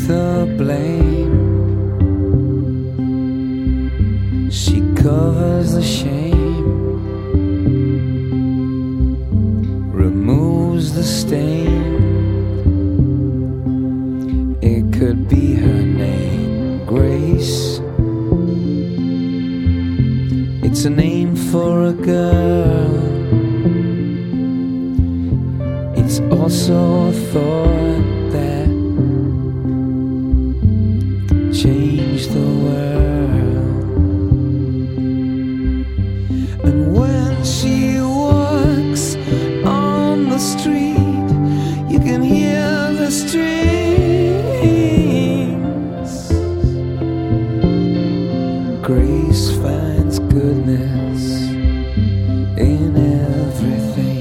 the blame. She covers the shame, removes the stain. It could be her name, Grace. It's a name for a girl. It's also a thought that changed the world. And when she walks on the street, you can hear the streams. Grace finds goodness in everything.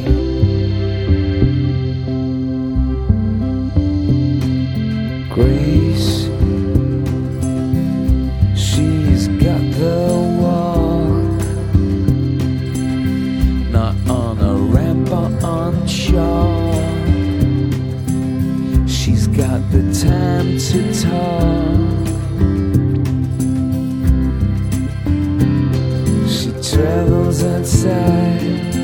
Grace, she's got the walk, not on a ramp or on chalk. She's got the time to talk. She travels outside